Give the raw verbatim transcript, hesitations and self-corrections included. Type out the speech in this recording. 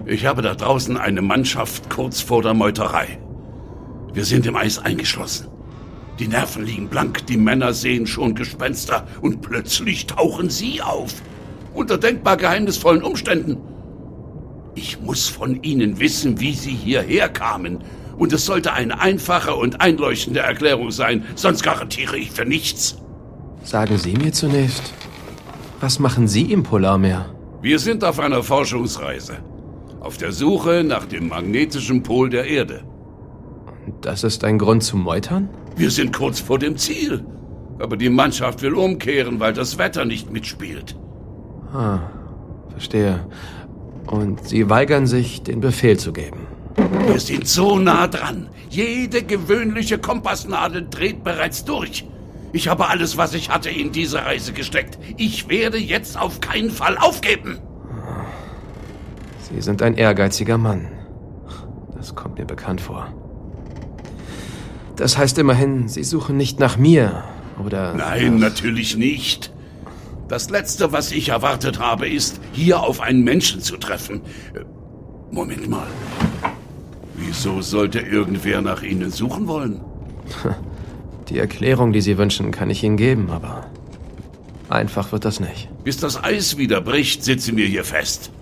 Ich habe da draußen eine Mannschaft kurz vor der Meuterei. Wir sind im Eis eingeschlossen. Die Nerven liegen blank, die Männer sehen schon Gespenster und plötzlich tauchen sie auf. Unter denkbar geheimnisvollen Umständen. Ich muss von ihnen wissen, wie sie hierher kamen. Und es sollte eine einfache und einleuchtende Erklärung sein, sonst garantiere ich für nichts. Sagen Sie mir zunächst, was machen Sie im Polarmeer? Wir sind auf einer Forschungsreise. Auf der Suche nach dem magnetischen Pol der Erde. Und das ist ein Grund zum Meutern? Wir sind kurz vor dem Ziel. Aber die Mannschaft will umkehren, weil das Wetter nicht mitspielt. Ah, verstehe. Und Sie weigern sich, den Befehl zu geben. Wir sind so nah dran. Jede gewöhnliche Kompassnadel dreht bereits durch. Ich habe alles, was ich hatte, in diese Reise gesteckt. Ich werde jetzt auf keinen Fall aufgeben. Sie sind ein ehrgeiziger Mann. Das kommt mir bekannt vor. Das heißt immerhin, Sie suchen nicht nach mir, oder? Nein, natürlich nicht. Das Letzte, was ich erwartet habe, ist, hier auf einen Menschen zu treffen. Moment mal. Wieso sollte irgendwer nach Ihnen suchen wollen? Die Erklärung, die Sie wünschen, kann ich Ihnen geben, aber einfach wird das nicht. Bis das Eis wieder bricht, sitzen wir hier fest.